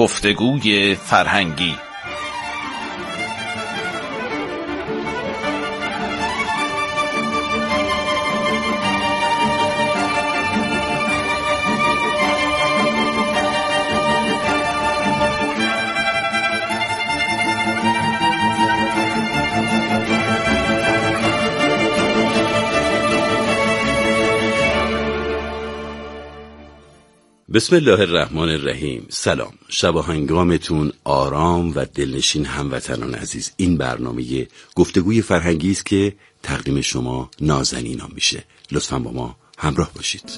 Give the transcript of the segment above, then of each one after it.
گفتگوی فرهنگی. بسم الله الرحمن الرحیم. سلام، شب و هنگامتون آرام و دلنشین هموطنان عزیز. این برنامه گفتگوی فرهنگی است که تقدیم شما نازنینان میشه. لطفاً با ما همراه باشید.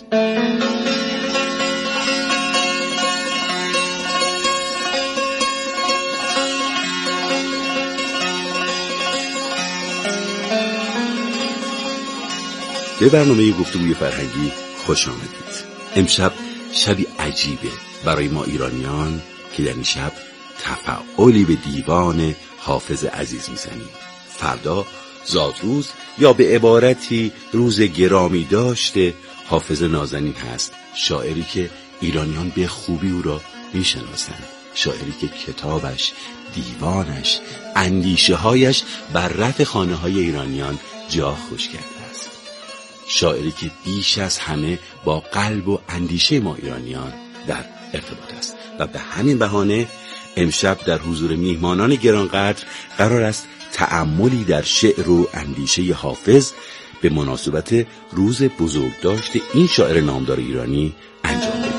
به برنامه گفتگوی فرهنگی خوش آمدید. امشب شبی عجیبه برای ما ایرانیان که در این شب تفعالی به دیوان حافظ عزیز میزنیم. فردا زادروز یا به عبارتی روز گرامی داشته حافظ نازنین هست، شاعری که ایرانیان به خوبی او را میشناسند، شاعری که کتابش، دیوانش، اندیشه هایش بر رف خانه های ایرانیان جا خوش کرده است، شاعری که بیش از همه با قلب و اندیشه ما ایرانیان در ارتباط است و به همین بهانه امشب در حضور میهمانان گرانقدر قرار است تأملی در شعر و اندیشه حافظ به مناسبت روز بزرگداشت این شاعر نامدار ایرانی انجام بدیم.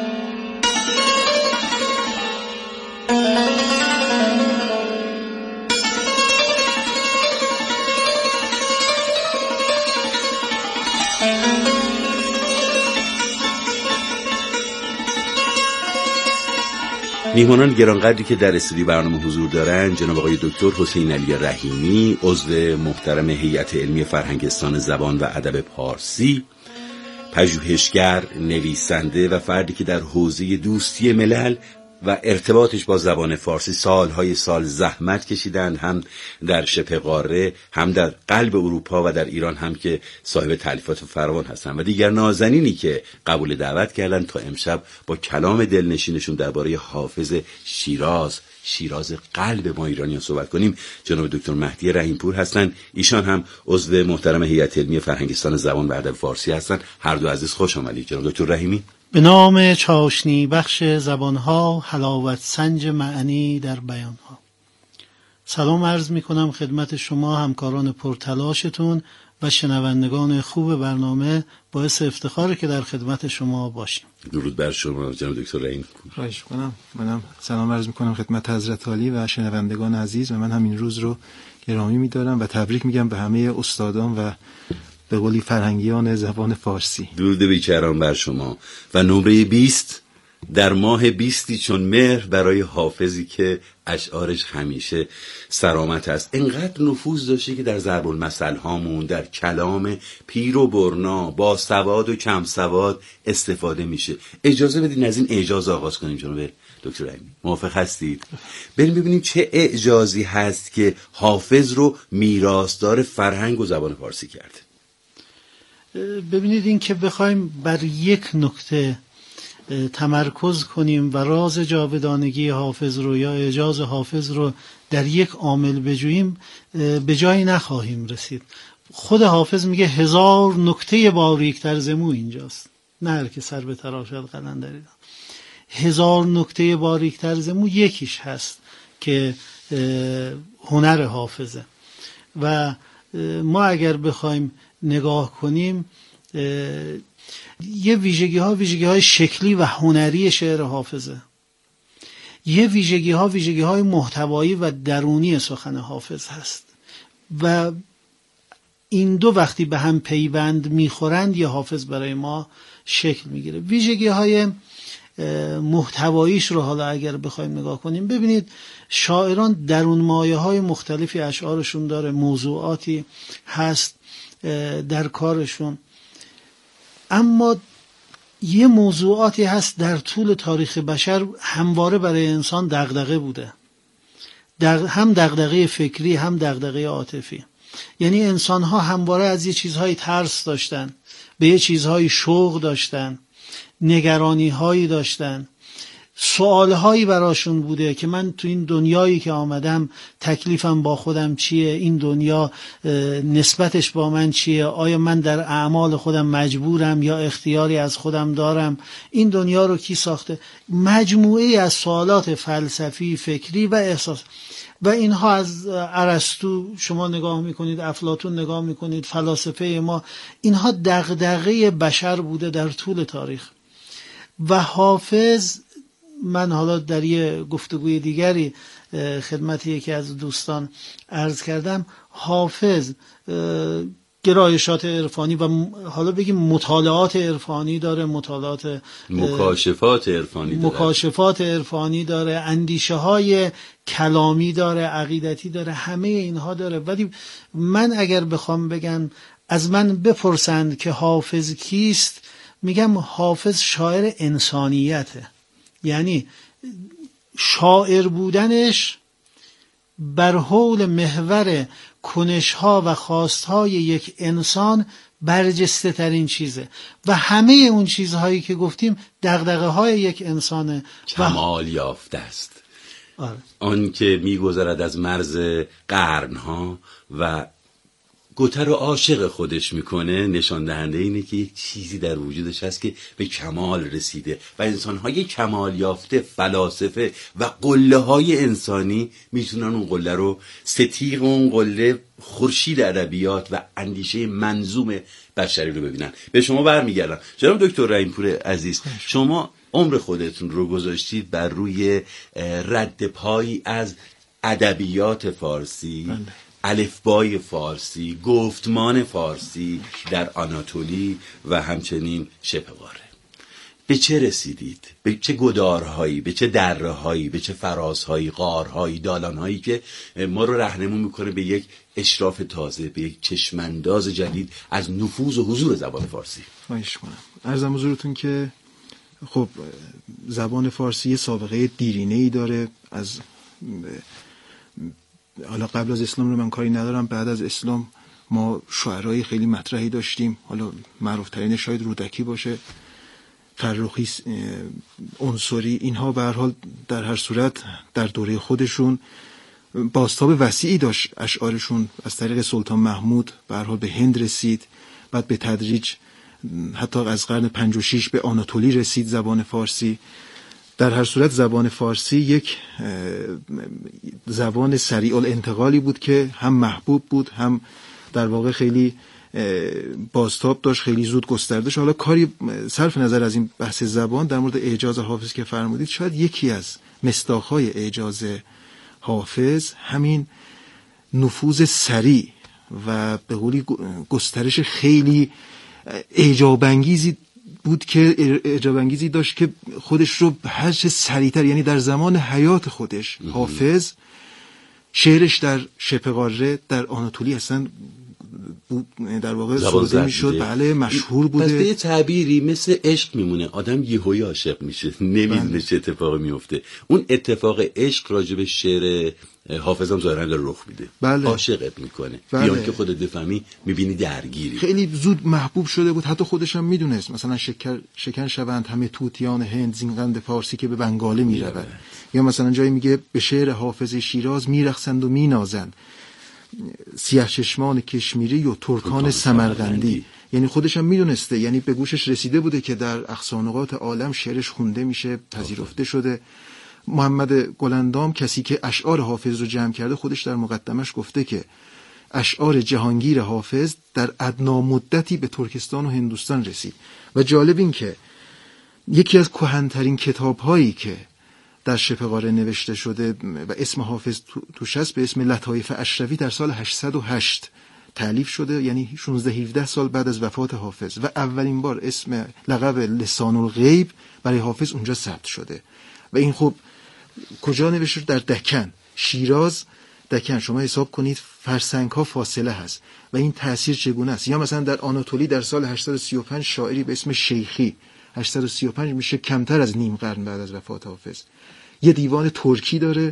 میهمانان گرانقدری که در استودیو برنامه حضور دارند جناب آقای دکتر حسین علی رحیمی، عضو محترم هیئت علمی فرهنگستان زبان و ادب پارسی، پژوهشگر، نویسنده و فردی که در حوزه دوستی ملل و ارتباطش با زبان فارسی سالهای سال زحمت کشیدند، هم در شبه قاره، هم در قلب اروپا و در ایران هم که صاحب تألیفات فراوان هستند، و دیگر نازنینی که قبول دعوت کردند تا امشب با کلام دلنشینشون درباره حافظ شیراز قلب ما ایرانیان صحبت کنیم. جناب دکتر مهدی رحیمپور هستند، ایشان هم عضو محترم هیئت علمی فرهنگستان زبان و ادب فارسی هستند. هر دو عزیز خوش آمدید. جناب دکتر رحیمی. به نام چاشنی بخش زبانها، حلاوت سنج معنی در بیانها. سلام عرض می کنم خدمت شما همکاران پرتلاشتون و شنوندگان خوب برنامه. باعث افتخاره که در خدمت شما باشیم. درود بر شما جناب دکتر رحیم. خواهش می‌کنم. منم سلام عرض می‌کنم خدمت حضرت عالی و شنوندگان عزیز، و من هم این روز رو گرامی می‌دارم و تبریک میگم به همه استادان و به قولی فرهنگیان زبان فارسی. درود بیکران بر شما. و نمره 20 در ماه 20 چون مهر برای حافظی که اشعارش همیشه سرامت است، انقدر نفوذ داشته که در ضرب المثل هامون، در کلام پیر و برنا، با سواد و کم سواد استفاده میشه. اجازه بدین از این اعجاز آغاز کنیم جناب دکتر رحیمی. موافق هستید؟ بریم ببینیم چه اعجازی هست که حافظ رو میراثدار فرهنگ و زبان فارسی کرده. ببینید، این که بخوایم بر یک نکته تمرکز کنیم و راز جاودانگی حافظ رو یا اعجاز حافظ رو در یک عامل بجوییم، به جایی نخواهیم رسید. خود حافظ میگه 1000 نکته باریک‌تر ز مو اینجاست، نه هر که سر به تراشد قلندری. 1000 نکته باریک‌تر ز مو یکیش هست که هنر حافظه. و ما اگر بخوایم نگاه کنیم، یه ویژگی های شکلی و هنری شعر حافظه، یه ویژگی های محتوایی و درونی سخن حافظ هست، و این دو وقتی به هم پیوند میخورند یه حافظ برای ما شکل میگیره. ویژگی های محتواییش رو حالا اگر بخوایم نگاه کنیم، ببینید شاعران درون مایه های مختلفی اشعارشون داره، موضوعاتی هست در کارشون، اما یه موضوعاتی هست در طول تاریخ بشر همواره برای انسان دغدغه بوده، هم دغدغه فکری هم دغدغه عاطفی. یعنی انسان ها همواره از یه چیزهای ترس داشتن، به یه چیزهای شوق داشتن، نگرانی هایی داشتن، سوالهایی براشون بوده که من تو این دنیایی که آمدم تکلیفم با خودم چیه، این دنیا نسبتش با من چیه، آیا من در اعمال خودم مجبورم یا اختیاری از خودم دارم، این دنیا رو کی ساخته، مجموعه از سوالات فلسفی، فکری و احساس. و اینها از ارسطو شما نگاه میکنید، افلاطون نگاه میکنید، فلاسفه ما، اینها دغدغه بشر بوده در طول تاریخ. و حافظ، من حالا در یه گفتگوی دیگری خدمت یکی از دوستان عرض کردم، حافظ گرایشات عرفانی و حالا بگیم مطالعات عرفانی داره، مکاشفات عرفانی داره، اندیشه های کلامی داره، عقیدتی داره، همه اینها داره. ولی من اگر بخوام بگم از من بپرسند که حافظ کیست، میگم حافظ شاعر انسانیته. یعنی شاعر بودنش بر حول محور کنش‌ها و خواست‌های یک انسان برجسته ترین چیزه و همه اون چیزهایی که گفتیم دغدغه‌های یک انسانه، کمال یافته است. آره. آن که می‌گذرد از مرز قرن‌ها و گوته رو عاشق خودش میکنه، نشان دهنده اینه که یک چیزی در وجودش هست که به کمال رسیده و انسان‌های کمال یافته، فلاسفه و قله‌های انسانی میتونن اون قله رو، ستیغ اون قله خورشید ادبیات و اندیشه منظوم بشری رو ببینن. به شما برمیگردم جناب دکتر رحیم‌پور عزیز، شما عمر خودتون رو گذاشتید بر روی رد پایی از ادبیات فارسی، الفبای فارسی، گفتمان فارسی در آناتولی و همچنین شبه قاره. به چه رسیدید؟ به چه گدارهایی، به چه درهایی، به چه فرازهایی، غارهایی، دالانهایی که ما رو راهنمون میکنه به یک اشراف تازه، به یک چشمانداز جدید از نفوذ و حضور زبان فارسی؟ خواهش کنم. عرضم حضورتون که خب زبان فارسی سابقه دیرینه‌ای داره. از حالا قبل از اسلام رو من کاری ندارم، بعد از اسلام ما شاعرای خیلی مطرحی داشتیم. حالا معروف ترین شاید رودکی باشه، فرخی، عنصری، اینها به هر حال در هر صورت در دوره خودشون بازتاب وسیعی داشت. اشعارشون از طریق سلطان محمود به هر حال به هند رسید، بعد به تدریج حتی از قرن 5 و 6 به آناتولی رسید زبان فارسی. در هر صورت زبان فارسی یک زبان سریع الانتقالی بود که هم محبوب بود، هم در واقع خیلی بازتاب داشت، خیلی زود گسترده شد. حالا کاری صرف نظر از این بحث زبان، در مورد اعجاز حافظ که فرمودید، شاید یکی از مصداق‌های اعجاز حافظ همین نفوذ سریع و به قولی گسترش خیلی اعجاب‌انگیزی بود که اعجاب‌انگیزی داشت که خودش رو هر چه سریعتر، یعنی در زمان حیات خودش حافظ شعرش در شبه قاره، در آناتولی اصلا در واقع سروده میشد، بله مشهور بوده. پس به یه تعبیری مثل عشق میمونه، آدم یهویی عاشق میشه، نمیدونه چه اتفاقی میفته. اون اتفاق عشق راجب شعر حافظ هم ظاهرا داره رخ میده، بله. عاشقت میکنه، بله. بیان که خودت بفهمی میبینی درگیری. خیلی زود محبوب شده بود، حتی خودش هم میدونست. مثلا شکن شوند همه طوطیان هند زین قند فارسی که به بنگاله میرود. یا مثلا جایی میگه به شعر حافظ شیراز میرقصند و مینازند سیاه چشمان کشمیری و ترکان سمرقندی. یعنی خودش هم میدونسته، یعنی به گوشش رسیده بوده که در اقصانقاط عالم شعرش خونده میشه، پذیرفته شده. محمد گلندام، کسی که اشعار حافظ رو جمع کرده، خودش در مقدمش گفته که اشعار جهانگیر حافظ در ادنا مدتی به ترکستان و هندوستان رسید. و جالب این که یکی از کهن‌ترین کتاب‌هایی که در شبه قاره نوشته شده و اسم حافظ توش هست، به اسم لطایف اشرفی، در سال 808 تألیف شده، یعنی 16-17 سال بعد از وفات حافظ، و اولین بار اسم لقب لسان الغیب برای حافظ اونجا ثبت شده. و این خب کجا نوشته؟ در دکن، شیراز، دکن. شما حساب کنید فرسنگ ها فاصله هست و این تأثیر چگونه است. یا مثلا در آناتولی در سال 835 شاعری به اسم شیخی، 835 میشه کمتر از نیم قرن بعد از وفات حافظ، یه دیوان ترکی داره،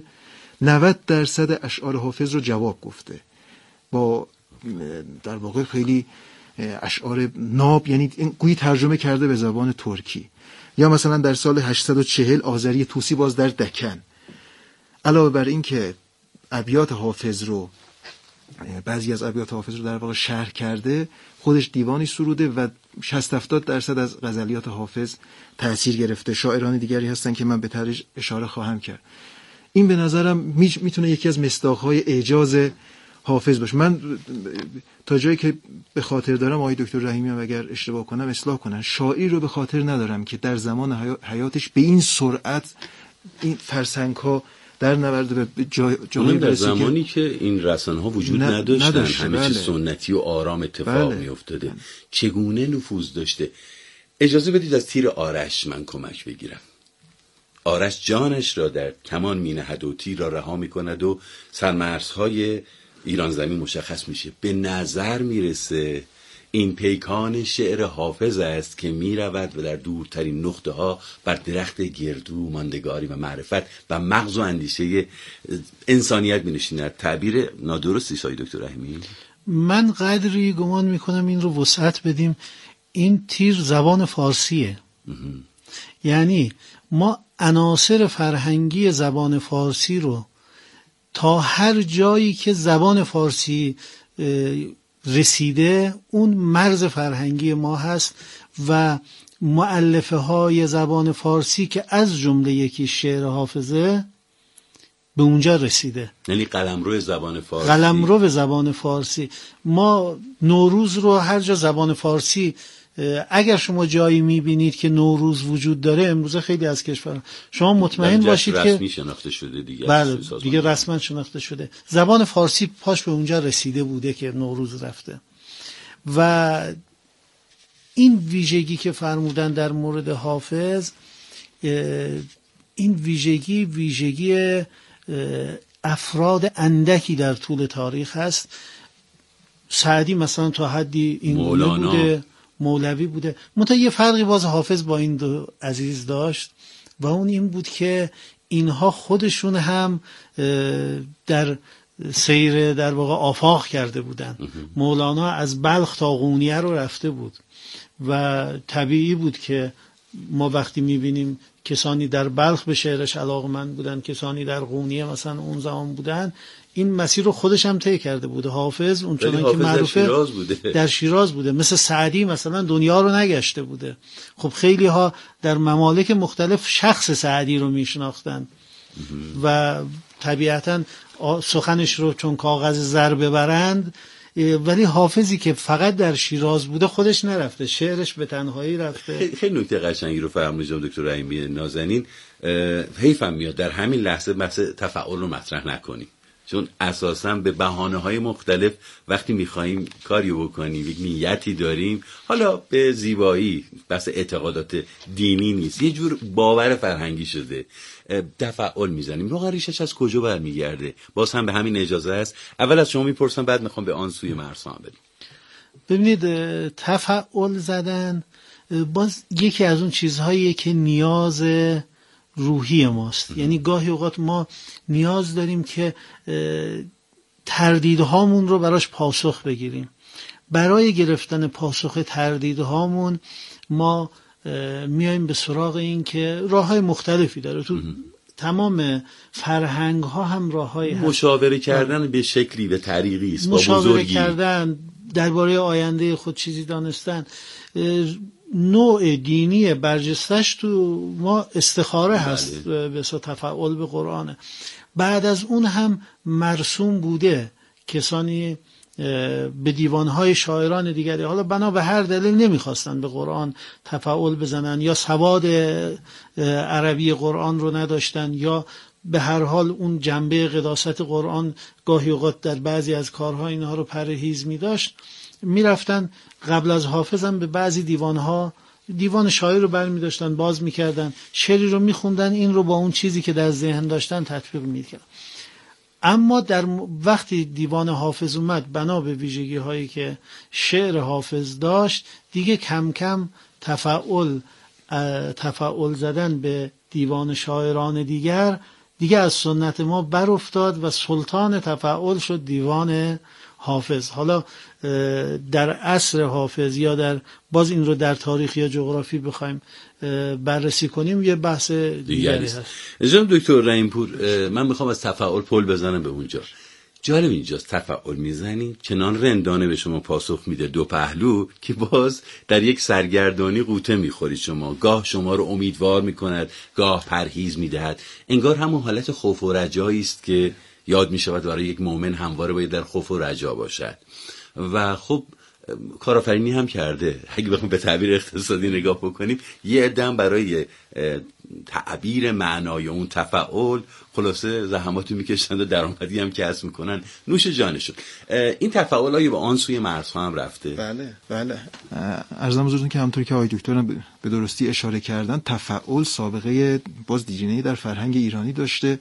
90% اشعار حافظ رو جواب گفته با در واقع خیلی اشعار ناب، یعنی گویی ترجمه کرده به زبان ترکی. یا مثلا در سال 840 آذری طوسی باز در دکن. علاوه بر این که ابیات حافظ رو، بعضی از ابیات حافظ رو در واقع شرح کرده، خودش دیوانی سروده و 60-70% از غزلیات حافظ تأثیر گرفته. شاعران دیگری هستن که من به تدریج اشاره خواهم کرد. این به نظرم میتونه یکی از مصداق‌های اعجاز حافظ باشه. من تا جایی که به خاطر دارم، آقای دکتر رحیمی هم اگر اشتباه کنم اصلاح کنن، شاعری رو به خاطر ندارم که در زمان حیاتش به این سرعت این فرسنگ‌ها در نورد به جایی در زمانی که این رسانه‌ها وجود نداشتن، همه چیز سنتی و آرام اتفاق میافتاده. چگونه نفوذ داشته. اجازه بدید از تیر آرش من کمک بگیرم. آرش جانش را در کمان می‌نهد و تیر را رها می‌کند و سرمرزهای ایران زمین مشخص میشه. به نظر میرسه این پیکان شعر حافظ است که میرود و در دورترین نقطه ها بر درخت گردو، ماندگاری و معرفت و مغز و اندیشه انسانیت مینشیند. تعبیر نادرستی سای دکتر رحیمی؟ من قدری گمان میکنم این رو وسعت بدیم. این تیر زبان فارسیه. یعنی ما عناصر فرهنگی زبان فارسی رو تا هر جایی که زبان فارسی رسیده اون مرز فرهنگی ما هست و مؤلفه های زبان فارسی که از جمله یکی شعر حافظه به اونجا رسیده. یعنی قلمرو زبان فارسی. قلمرو زبان فارسی. ما نوروز رو هر جا زبان فارسی، اگر شما جایی میبینید که نوروز وجود داره، امروزه خیلی از کشورها شما مطمئن باشید که رسمی شناخته شده دیگه. بله دیگه رسما شناخته شده. زبان فارسی پاش به اونجا رسیده بوده که نوروز رفته. و این ویژگی که فرمودن در مورد حافظ، این ویژگی افراد اندکی در طول تاریخ هست. سعدی مثلا تا حدی این بوده، مولوی بوده. منتها یه فرقی باز حافظ با این دو عزیز داشت و اون این بود که اینها خودشون هم در سیر در واقع آفاق کرده بودن. مولانا از بلخ تا قونیه رو رفته بود و طبیعی بود که ما وقتی میبینیم کسانی در بلخ به شعرش علاقمند بودن، کسانی در قونیه مثلا اون زمان بودن، این مسیر رو خودش هم طی کرده بوده. حافظ اونچنان که معروفه در شیراز بوده. مثل سعدی مثلا دنیا رو نگشته بوده. خب خیلی ها در ممالک مختلف شخص سعدی رو میشناختن و طبیعتا سخنش رو چون کاغذ زر ببرند، ولی حافظی که فقط در شیراز بوده خودش نرفته، شعرش به تنهایی رفته. خیلی نکته قشنگی رو فرمودید دکتر رحیمی نازنین. حیفم میاد در همین لحظه بحث تفاعل رو مطرح نکنیم، چون اساساً به بهانه‌های مختلف وقتی می‌خوایم کاری بکنیم، یک نیتی داریم، حالا به زیبایی، بحث اعتقادات دینی نیست، یه جور باور فرهنگی شده، تفاعل میزنیم. روغن ریشش از کجا برمیگرده؟ باز هم به همین اجازه است. اول از شما میپرسم، بعد میخوام به آن سوی مرسان بریم. ببینید، تفاعل زدن باز یکی از اون چیزهاییه که نیاز روحی ماست. یعنی گاهی اوقات ما نیاز داریم که تردیدهامون رو براش پاسخ بگیریم. برای گرفتن پاسخ تردیدهامون ما میایم به سراغ این که راه‌های مختلفی داره. تو تمام فرهنگ ها هم راه‌های هست. مشاوره کردن به شکلی به طریقی است، با مشاوره بزرگی کردن، درباره آینده خود چیزی دانستن. نوع دینی برجستش تو ما استخاره هست، به صورت تفاعل به قرآنه. بعد از اون هم مرسوم بوده، کسانی به دیوانهای شاعران دیگری حالا بنا به هر دلیل نمیخواستن به قرآن تفاعل بزنن، یا سواد عربی قرآن رو نداشتن، یا به هر حال اون جنبه قداست قرآن گاهی اوقات در بعضی از کارها اینها رو پرهیز می داشت، میرفتن قبل از حافظم به بعضی دیوانها، دیوان شاعر رو برمی داشتن، باز میکردن، شعری رو میخوندن، این رو با اون چیزی که در ذهن داشتن تطبیق میکردن. اما در وقتی دیوان حافظ اومد، بنا به ویژگی هایی که شعر حافظ داشت، دیگه کم کم تفاعل زدن به دیوان شاعران دیگه از سنت ما بر افتاد و سلطان تفاعل شد دیوان حافظ. حالا در عصر حافظ یا در باز این رو در تاریخ یا جغرافی بخوایم بررسی کنیم یه بحث دیگری هست. جناب دکتر رحیم‌پور، من میخوام از تفاعل پل بزنم به اونجا. جالب اینجاست تفاعل میزنید چنان رندانه به شما پاسخ میده دو پهلو که باز در یک سرگردانی قوطه میخورید شما. گاه شما رو امیدوار میکند، گاه پرهیز میدهد. انگار همون حالت خوف و رجایی است که یاد میشود برای یک مؤمن همواره باید در خوف و رجا باشد. و خب کارآفرینی هم کرده. اگه بخوام به تعبیر اقتصادی نگاه بکنیم، یه عدم برای تعبیر معنای اون تفاعل خلاصه زحماتو میکشند و درآمدی هم کسب میکنن، نوش جانشون. این تفاعل های به آن سوی مرزها هم رفته. بله عرضم حضورتون که همونطور که آقای دکترم به درستی اشاره کردن، تفاعل سابقه باز دیرینه‌ای در فرهنگ ایرانی داشته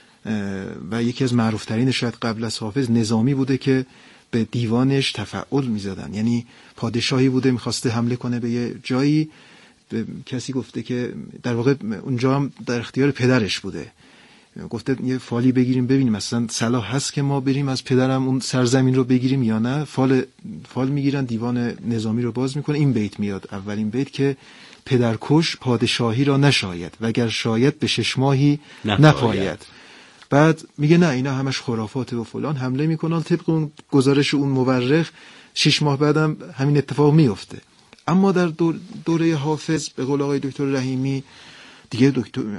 و یکی از معروفترین شاید قبل از حافظ نظامی بوده که به دیوانش تفاعل میزدن. یعنی پادشاهی بوده میخواسته حمله کنه به یه جایی، به کسی گفته که در واقع اونجا هم در اختیار پدرش بوده، گفته یه فالی بگیریم ببینیم مثلا صلاح هست که ما بریم از پدرم اون سرزمین رو بگیریم یا نه. فال میگیرن، دیوان نظامی رو باز میکنه. این بیت میاد، اولین بیت که پدرکش پادشاهی را نشاید وگر شاید به 6 ماهی نپاید. بعد میگه نه اینا همش خرافاته و فلان، حمله میکنن. طبق اون گزارش اون مورخ 6 ماه بعدم همین اتفاق میفته. اما در دوره حافظ به قول آقای دکتر رحیمی دیگه،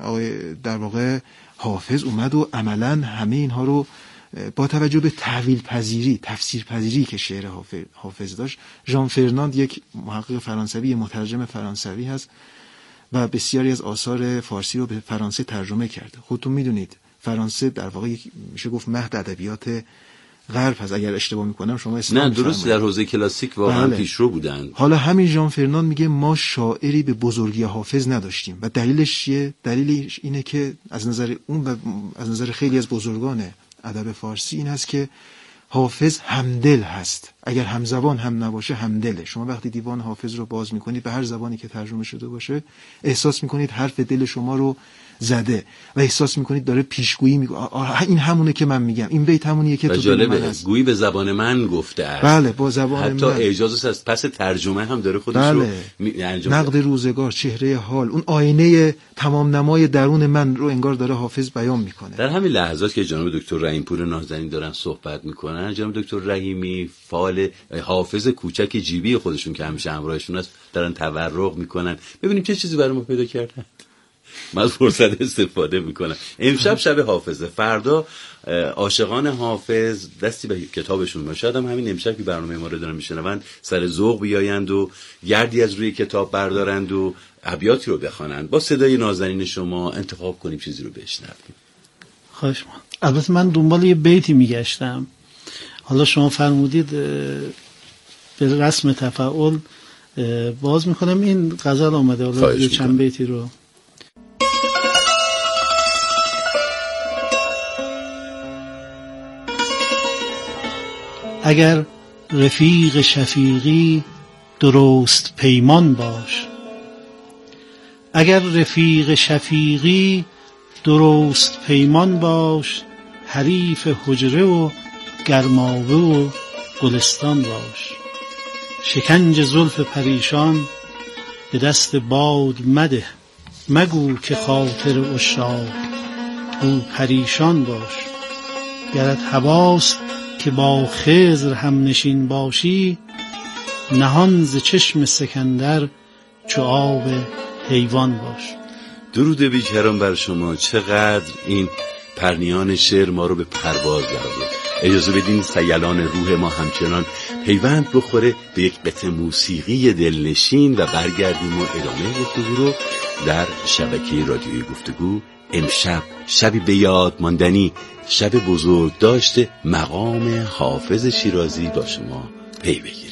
در واقع حافظ اومد و عملا همه اینها رو با توجه به تحویل پذیری، تفسیر پذیری که شعر حافظ داشت. ژان فرناند یک محقق فرانسوی، مترجم فرانسوی هست و بسیاری از آثار فارسی رو به فرانسه ترجمه کرده. خودتون میدونید فرانسه در واقع میشه گفت مهد ادبیات غرب هست. اگر اشتباه میکنم شما نه درست، در حوزه کلاسیک واقعا پیشرو بودن. حالا همین ژان فرناند میگه ما شاعری به بزرگی حافظ نداشتیم و دلیلش چیه؟ دلیلش اینه که از نظر اون و از نظر خیلی از بزرگان ادب فارسی این هست که حافظ همدل هست. اگر همزبان هم نباشه همدله. شما وقتی دیوان حافظ رو باز میکنید به هر زبانی که ترجمه شده باشه احساس میکنید حرف دل شما رو زده و احساس میکنید داره پیشگویی میکنه. این همونه که من میگم، این بیت همونیه که تو دل من هست. گویی به زبان من گفته است. بله با زبان حتی من. اعجازش از پس ترجمه هم داره خودش رو انجام. نقد روزگار، چهره حال، اون آینه تمام نمای درون من رو انگار داره حافظ بیان میکنه. در همین لحظات که جناب دکتر رحیم‌پور نازنین دارن صحبت میکنن، جناب دکتر رحیمی فال حافظ کوچک جیبی خودشون که همیشه همراهشون است دارن تورق میکنن. ببینیم چه چیزی برای ما پیدا کردن. من از فرصت استفاده میکنم. امشب شب حافظه، فردا عاشقان حافظ دستی به کتابشون باشه. شاید هم همین امشب که برنامه ما رو دارن میشنوند سر ذوق بیایند و گردی از روی کتاب بردارند و ابیاتی رو بخوانند. با صدای نازنین شما انتخاب کنیم چیزی رو بشنویم. خواهش می‌کنم. البته من دنبال یه بیتی میگشتم، حالا شما فرمودید به رسم تفاعل باز میکنم. این غزل آمده، حالا یه چند بیتی رو. اگر رفیق شفیقی درست پیمان باش، اگر رفیق شفیقی درست پیمان باش، حریف حجره و گرماوه و گلستان باش. شکنج زلف پریشان به دست باد مده، مگو که خاطر عشاق او پریشان باش. گرت هواست که با خضر هم نشین باشی، نهان ز چشم سکندر چو آب حیوان باش. درود بیکران بر شما. چقدر این پرنیان شعر ما رو به پرواز درآورد. اجازه بدین سیلان روح ما همچنان پیوند بخوره به یک قطعه موسیقی دلنشین و برگردیم و ادامه گفتگو رو در شبکه رادیویی گفتگو. امشب شبی به یاد ماندنی، شب بزرگ داشته مقام حافظ شیرازی با شما پی بگیریم.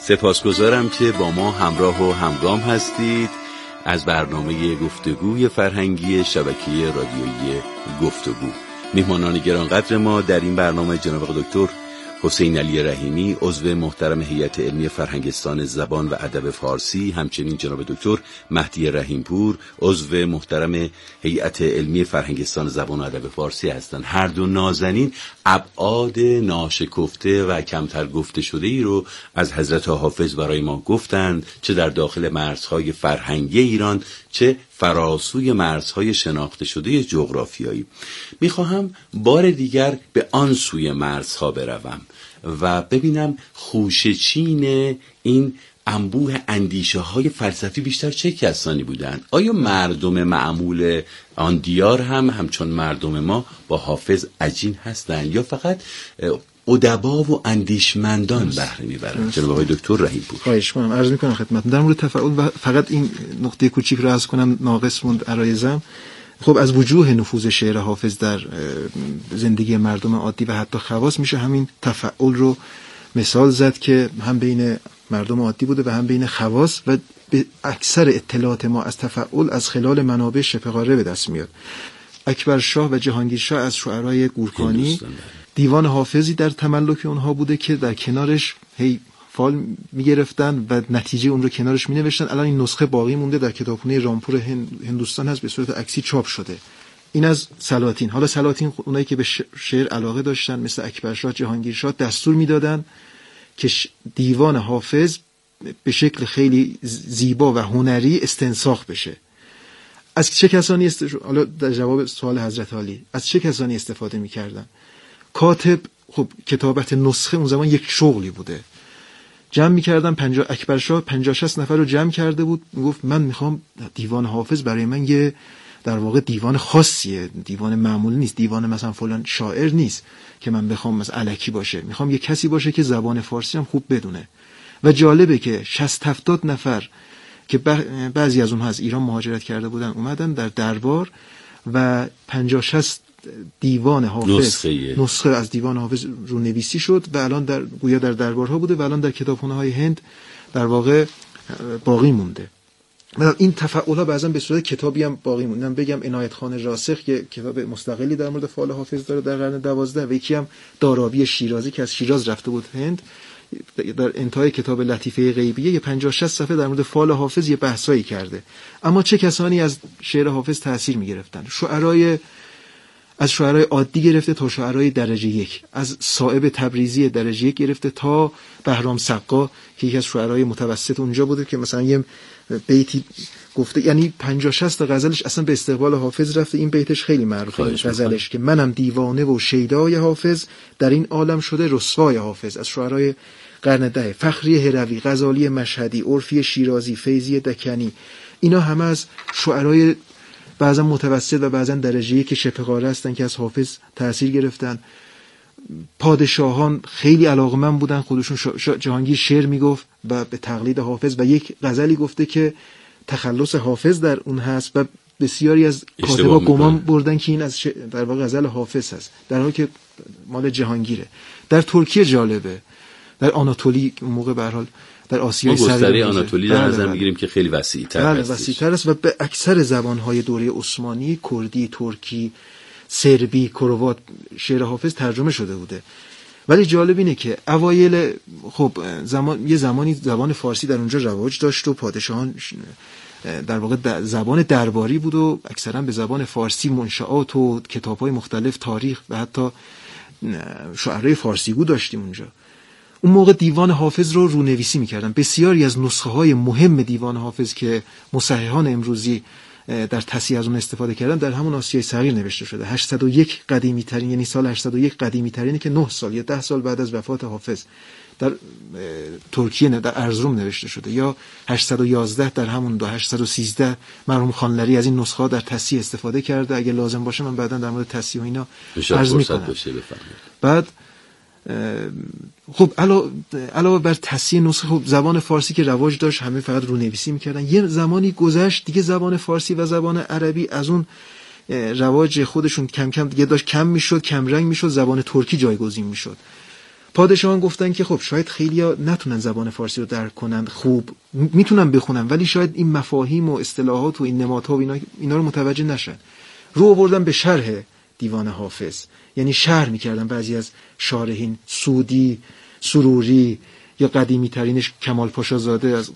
سپاسگزارم که با ما همراه و همگام هستید از برنامه گفتگوی فرهنگی شبکه رادیویی گفتگو. میهمانان گرانقدر ما در این برنامه جناب دکتر حسین علی رحیمی، عضو محترم هیئت علمی فرهنگستان زبان و ادب فارسی، همچنین جناب دکتر مهدی رحیمپور، عضو محترم هیئت علمی فرهنگستان زبان و ادب فارسی هستند. هر دو نازنین ابعاد ناشکفته و کمتر گفته شده ای رو از حضرت حافظ برای ما گفتند، چه در داخل مرزهای فرهنگی ایران، چه فراسوی مرزهای شناخته شده جغرافیایی. میخواهم بار دیگر به آن سوی مرزها بروم و ببینم خوشه‌چین این انبوه اندیشه های فلسفی بیشتر چه کسانی بودند. آیا مردم معمول آن دیار هم همچون مردم ما با حافظ عجین هستند یا فقط ادبا و اندیشمندان بهره میبرند؟ جناب آقای دکتر رحیمپور. خواهش می‌کنم. عرض می‌کنم خدمتتون در مورد تفاعل و فقط این نقطه کوچیک رو عرض کنم، ناقص موند عرایزم. خب از وجوه نفوذ شعر حافظ در زندگی مردم عادی و حتی خواص میشه همین تفاعل رو مثال زد که هم بین مردم عادی بوده و هم بین خواص، و به اکثر اطلاعات ما از تفاعل از خلال منابع شبه قاره به دست میاد. اکبرشاه و جهانگیرشاه از شعرای گورکانی، دیوان حافظی در تملک اونها بوده که در کنارش هی فال میگرفتن و نتیجه اون رو کنارش مینوشتن. الان این نسخه باقی مونده، در کتابخونه رامپور هندوستان هست، به صورت عکسی چاپ شده. این از سلاطین. حالا سلاطین اونایی که به شعر علاقه داشتن مثل اکبرشاه، جهانگیرشاه دستور میدادن که دیوان حافظ به شکل خیلی زیبا و هنری استنساخ بشه. از چه کسانی حالا در جواب سوال حضرت علی، از چه کسانی استفاده میکردن؟ کاتب، خب کتابت نسخه اون زمان یک شغلی بوده. جمع میکردن اکبرشاه 50-60 نفر رو جمع کرده بود، میگفت من میخوام دیوان حافظ برای من یه در واقع دیوان خاصیه، دیوان معمولی نیست، دیوان مثلا فلان شاعر نیست که من بخوام مثلا الکی باشه، میخوام یه کسی باشه که زبان فارسی هم خوب بدونه. و جالبه که 60-70 نفر که بعضی از اونها از ایران مهاجرت کرده بودن اومدن در دربار و 50-60 دیوان حافظ نسخه از دیوان حافظ رو نویسی شد و الان گویا در دربارها بوده و الان در کتابخانه‌های هند در واقع باقی مونده. این تفاعل‌ها بعضا به صورت کتابی هم باقی مونده. من بگم عنایت خان راسخ یه کتاب مستقلی در مورد فعال حافظ داره در قرن 12 و یکی هم دارابی شیرازی که از شیراز رفته بود هند، در انتهای کتاب لطیفه غیبیه یه 50-60 صفحه در مورد فعال حافظ یه بحثایی کرده. اما چه کسانی از شعر حافظ تأثیر می‌گرفتن؟ از شعرهای عادی گرفته تا شعرهای درجه یک، از صائب تبریزی درجه یک گرفته تا بهرام سقا که یکی از شعرهای متوسط اونجا بوده که مثلا یه بیتی گفته، یعنی 50-60 تا غزلش اصلا به استقبال حافظ رفته. این بیتش خیلی معروفه غزلش که منم دیوانه و شیدای حافظ، در این عالم شده رسوای حافظ. از شعرهای قرن 10، فخری هروی، غزالی مشهدی، عرفی شیرازی، فیضی دکنی، اینا همه از شعرهای بعضا متوسط و بعضا درجه یک که شبه قاره هستن که از حافظ تأثیر گرفتن. پادشاهان خیلی علاقه‌مند بودن، خودشون جهانگیر شعر میگفت و به تقلید حافظ و یک غزلی گفته که تخلص حافظ در اون هست و بسیاری از کاتبا گمان بردن که این از در واقع غزل حافظ هست در حالی که مال جهانگیره. در ترکیه جالبه، در آناتولی موقع به هر حال در آسیای صغیر آناتولی در نظر میگیریم که خیلی وسیع‌تر هست. وسیع‌تر است و به اکثر زبان‌های دوره عثمانی، کردی، ترکی، سربی، کروات شعر حافظ ترجمه شده بوده. ولی جالب اینه که اوایل خب یه زمانی زبان فارسی در اونجا رواج داشت و پادشاهان در واقع زبان درباری بود و اکثرا به زبان فارسی منشآت و کتاب‌های مختلف، تاریخ و حتی شعرهای فارسیگو داشتیم اونجا. اون موقع دیوان حافظ رو رونویسی می‌کردن. بسیاری از نسخه‌های مهم دیوان حافظ که مصححان امروزی در تصحیح از اون استفاده کردن در همون آسیای صغیر نوشته شده. 801 قدیمی ترین، یعنی سال 801 قدیمی ترینه که 9 سال یا 10 سال بعد از وفات حافظ در ترکیه در ارزروم نوشته شده، یا 811 در همون 813 مرحوم خانلری از این نسخه در تصحیح استفاده کرده. اگه لازم باشه من بعداً در مورد تصحیح و اینا عرض می‌کنم. بعد خب علاوه بر تصحیح نسخه، خب زبان فارسی که رواج داشت همه فقط رونویسی میکردن. یه زمانی گذشت دیگه زبان فارسی و زبان عربی از اون رواج خودشون کم کم دیگه داشت کم میشد، کم رنگ میشد، زبان ترکی جایگزین میشد. پادشاهان گفتن که خب شاید خیلیا نتونن زبان فارسی رو درک کنن، خوب میتونن بخونن ولی شاید این مفاهیم و اصطلاحات و این نمادها و اینا رو متوجه نشن. رو آوردن به شرح دیوان حافظ، یعنی شرح میکردن بعضی از شارحین، سودی، سروری یا قدیمی ترینش کمال پاشا زاده از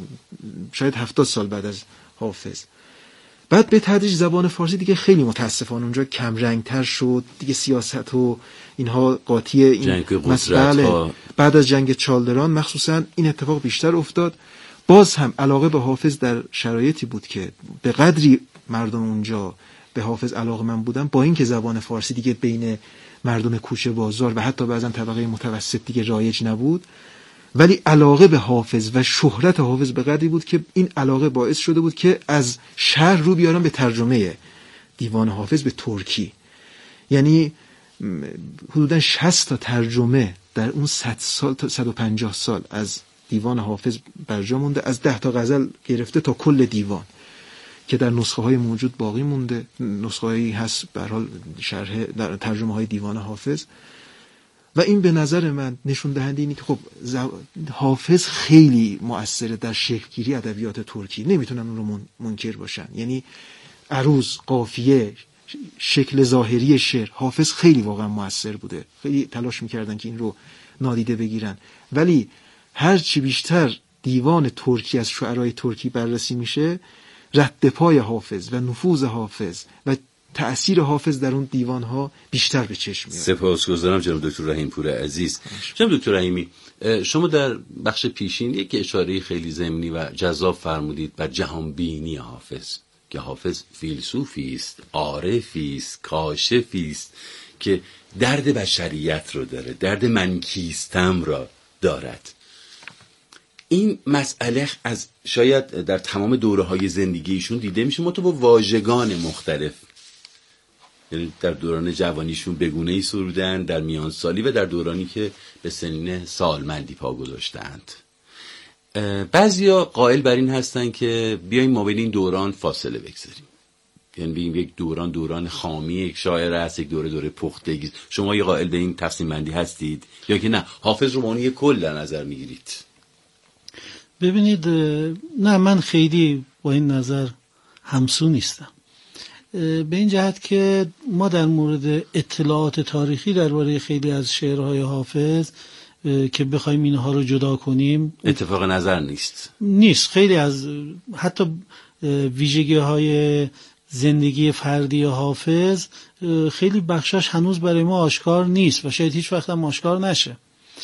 شاید 70 سال بعد از حافظ. بعد به تدریج زبان فارسی دیگه خیلی متاسفانه اونجا کم رنگ تر شد دیگه، سیاست و اینها قاطی این مسئله بعد از جنگ چالدران مخصوصا این اتفاق بیشتر افتاد. باز هم علاقه به حافظ در شرایطی بود که به قدری مردم اونجا به حافظ علاقه من بودن، با اینکه زبان فارسی دیگه بین مردم کوچه بازار و حتی بعضا طبقه متوسط دیگه رایج نبود، ولی علاقه به حافظ و شهرت حافظ به قدری بود که این علاقه باعث شده بود که از شرح رو بیارن به ترجمه دیوان حافظ به ترکی. یعنی حدوداً 60 تا ترجمه در اون 100 سال تا 150 سال از دیوان حافظ برجا مونده، از 10 تا غزل گرفته تا کل دیوان که در نسخه های موجود باقی مونده. نسخه هایی هست به هر حال شرح در ترجمه های دیوان حافظ. و این به نظر من نشون دهنده اینه که خب حافظ خیلی مؤثره در شکلگیری ادبیات ترکی، نمیتونن اون رو منکر باشن. یعنی عروض، قافیه، شکل ظاهری شعر، حافظ خیلی واقعا مؤثر بوده. خیلی تلاش میکردن که این رو نادیده بگیرن، ولی هر چی بیشتر دیوان ترکی از شعرهای ترکی بررسی میشه، رد پای حافظ و نفوذ حافظ و تأثیر حافظ در اون دیوان‌ها بیشتر به چشم میاد. سپاسگزارم جناب دکتر رحیم‌پور عزیز. جناب دکتر رحیمی، شما در بخش پیشین یک اشاره خیلی ضمنی و جذاب فرمودید بر جهانبینی حافظ، که حافظ فیلسوفی است، عارفی است، کاشفی است که درد بشریت رو داره، درد من کیستم را دارد. این مسئله از شاید در تمام دوره‌های زندگیشون دیده میشه، منتها با واژگان مختلف. یعنی در دوران جوانیشون به گونه‌ای سرودن، در میان سالی و در دورانی که به سنین سالمندی پا گذاشتند. بعضیا قائل بر این هستن که بیایم ما بین این دوران فاصله بگذاریم، یعنی بگیم یک دوران خامی یک شاعر است، یک دوره پختگی. شما یه قائل به این تقسیم بندی هستید یا که نه حافظ رو به عنوان یک کل در نظر میگیرید؟ ببینید، نه، من خیلی با این نظر همسو نیستم، به این جهت که ما در مورد اطلاعات تاریخی درباره خیلی از شعرهای حافظ که بخوایم اینها رو جدا کنیم اتفاق نظر نیست. خیلی از حتی ویژگی‌های زندگی فردی حافظ خیلی بخشش هنوز برای ما آشکار نیست و شاید هیچ وقت هم آشکار نشه.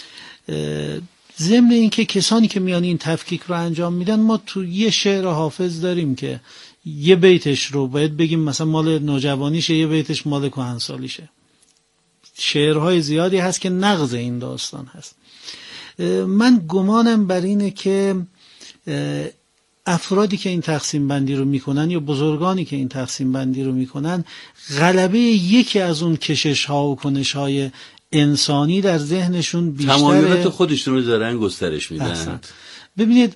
ضمن این که کسانی که میان این تفکیک رو انجام میدن، ما تو یه شعر حافظ داریم که یه بیتش رو باید بگیم مثلا مال نوجوانیشه، یه بیتش مال کهنسالیشه. شعرهای زیادی هست که نقض این داستان هست. من گمانم بر اینه که افرادی که این تقسیم بندی رو میکنن یا بزرگانی که این تقسیم بندی رو میکنن، غلبه یکی از اون کشش ها و کنش های انسانی در ذهنشون بیشتره، تمایلات خودشون رو دارن گسترش میدن. ببینید،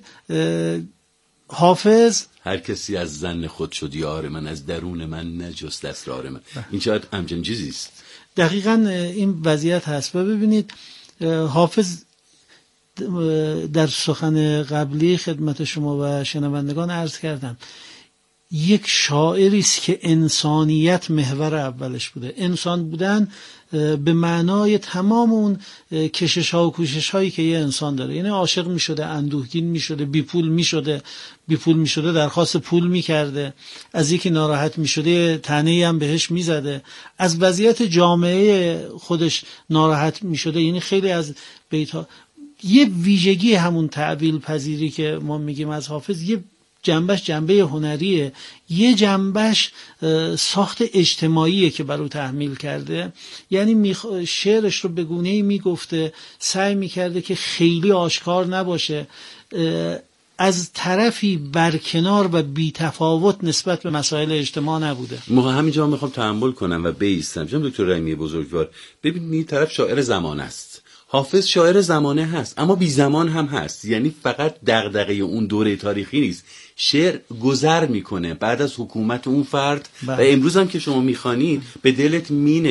حافظ هر کسی از زن خود شد یار من، از درون من نجست اسرار من. این شاید همچین چیزی است. دقیقاً این وضعیت هست. و ببینید، حافظ در سخن قبلی خدمت شما و شنوندگان عرض کردم، یک شاعری است که انسانیت محور اولش بوده. انسان بودن به معنای تمام اون کشش ها و کوشش هایی که یه انسان داره. یعنی عاشق می شده، اندوهگین می شده، بی پول می شده درخواست پول می کرده، از یکی ناراحت می شده طعنه‌ای هم بهش می زده، از وضعیت جامعه خودش ناراحت می شده. یعنی خیلی از بیت ها یه ویژگی همون تعبیل پذیری که ما میگیم از حافظ، یه جنبش جنبه هنریه، یه جنبش ساخت اجتماعیه که برو تحمیل کرده. یعنی شعرش رو به گونه‌ای میگفته، سعی میکرده که خیلی آشکار نباشه، از طرفی برکنار و بی‌تفاوت نسبت به مسائل اجتماع نبوده. همینجا میخوام تأمل کنم و بیستم. جناب دکتر رحیمی بزرگوار، ببینید طرف شاعر زمان است، حافظ شاعر زمانه هست اما بی زمان هم هست. یعنی فقط دغدغه اون دوره تاریخی نیست، شعر گذر میکنه بعد از حکومت اون فرد و امروز هم که شما میخوانید به دلت مینه